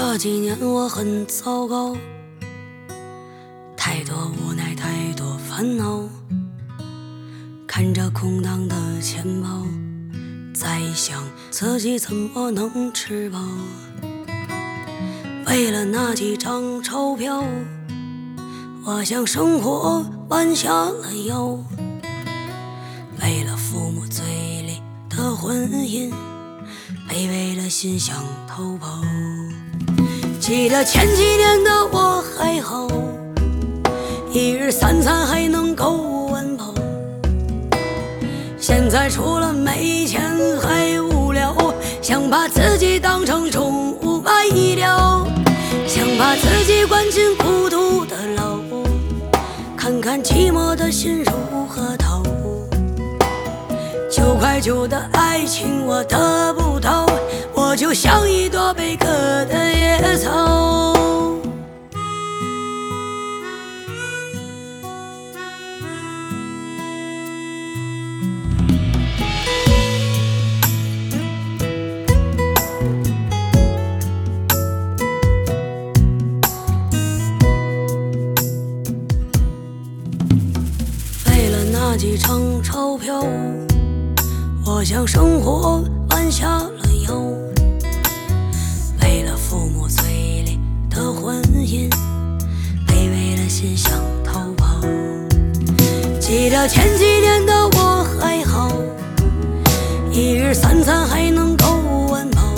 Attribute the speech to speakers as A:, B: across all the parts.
A: 这几年我很糟糕，太多无奈，太多烦恼，看着空荡的钱包，在想自己怎么能吃饱。为了那几张钞票，我向生活弯下了腰。为了父母嘴里的婚姻，卑微的心想逃跑。记得前几年的我还好，一日三餐还能够温饱。现在除了没钱还无聊，想把自己当成宠物卖掉，想把自己关进孤独的牢，看看寂寞的心如何逃。9块9的爱情我得不到，我就像一朵被割的野草。为了那几张钞票，我向生活弯下了腰。为了父母嘴里的婚姻，卑微的心想逃跑。记得前几年的我还好，一日三餐还能够温饱。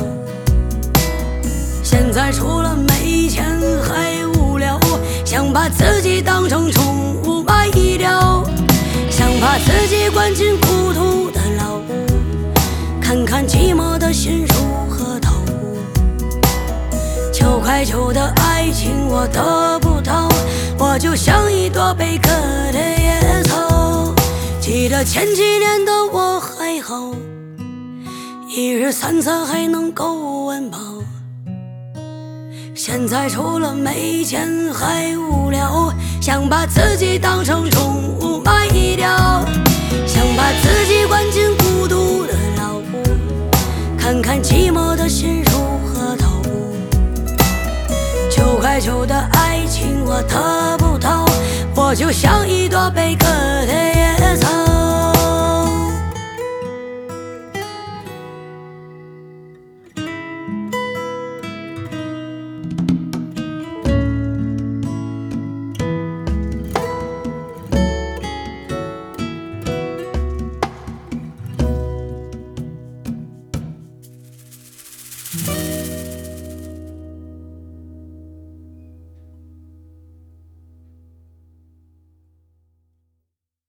A: 现在除了没钱还无聊，想把自己当成宠物卖掉，想把自己关进孤独的牢，看看寂寞的心如何逃。9块9的爱情我得不到，我就像一朵被割的野草。记得前几年的我还好，一日三餐还能够温饱。现在除了没钱还无聊，想把自己当成宠物卖掉，想把自己关进孤独的牢，看看寂寞的心如何逃。9块9的爱情我得不到，我就像一朵被